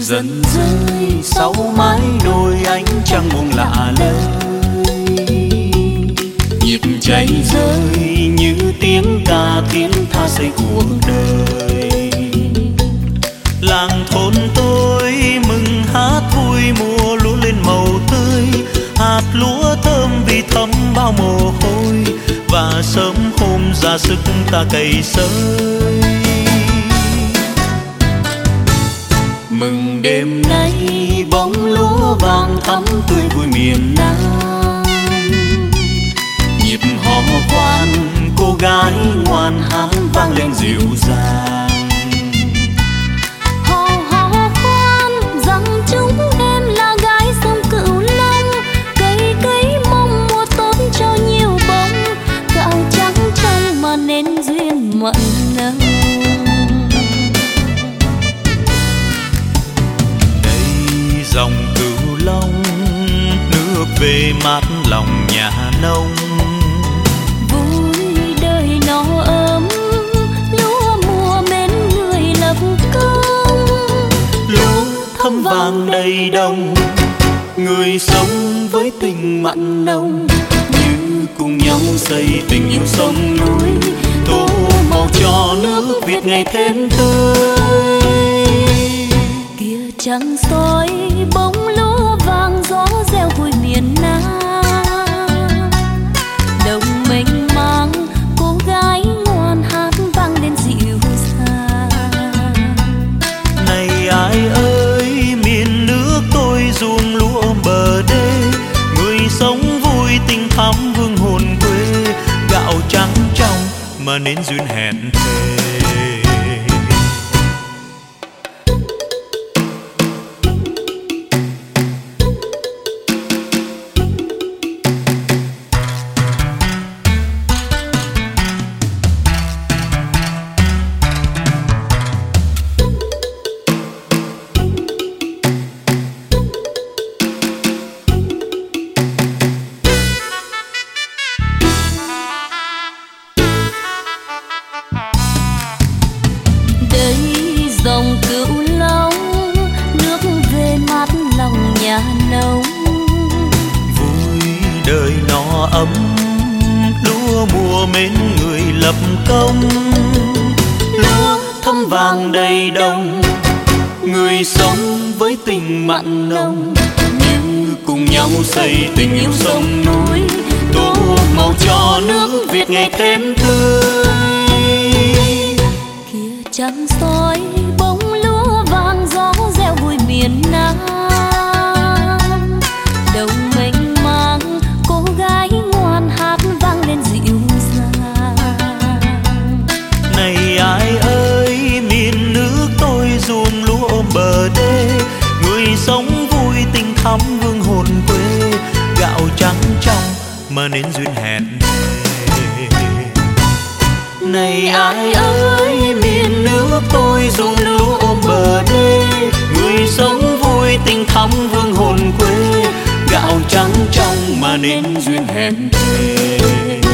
dần rơi sau mái đôi ánh trăng buông lạ lời, nhịp cháy rơi như tiếng ca tiếng tha xây cuộc đời. Làng thôn tôi mừng hát vui mùa lúa lên màu tươi, hạt lúa thơm vì thấm bao mồ hôi, và sớm hôm ra sức ta cày sới. Mừng đêm nay bóng lúa vàng thắm tươi vui miền Nam, nhịp hò khoan cô gái ngoan hát vang lên dịu dàng. Hò khoan rằng chúng em là gái sông Cửu Long, cây cấy mong mùa tốt cho nhiều bông, gạo trắng trong mà nên duyên mặn nồng. Dòng Cửu Long nước về mát lòng nhà nông, vui đời nó ấm lúa mùa mến người lập công. lúa thấm vàng đầy đồng, người sống với tình mặn nồng, như cùng nhau xây tình yêu sông núi, tô màu cho nước Việt ngày thêm tươi. Trăng soi bóng lúa vàng gió reo vui miền Nam, đồng mênh mang cô gái ngoan hát vang lên dịu dàng. Này ai ơi miền nước tôi ruộng lúa bờ đê, người sống vui tình thắm hương hồn quê, gạo trắng trong mà nên duyên hẹn thề. Dòng Cửu Long nước về mát lòng nhà nông, vui đời nó ấm lúa mùa mến người lập công. Lúa thấm vàng đầy đồng, người sống với tình mặn nồng, như cùng nhau xây tình yêu sông núi, tô màu cho nước Việt ngày thêm tươi. Trăng soi bóng lúa vàng gió reo vui miền Nam, đồng mênh mang cô gái ngoan hát vang lên dịu dàng. Này ai ơi miền nước tôi ruộng lúa ôm bờ đê, người sống vui tình thắm hương hồn quê, gạo trắng trong mà nên duyên hẹn thề. Này ai ơi miền nước tôi ruộng lúa ôm bờ đê, người sống vui tình thắm hương hồn quê, gạo trắng trong mà nên duyên hẹn thề.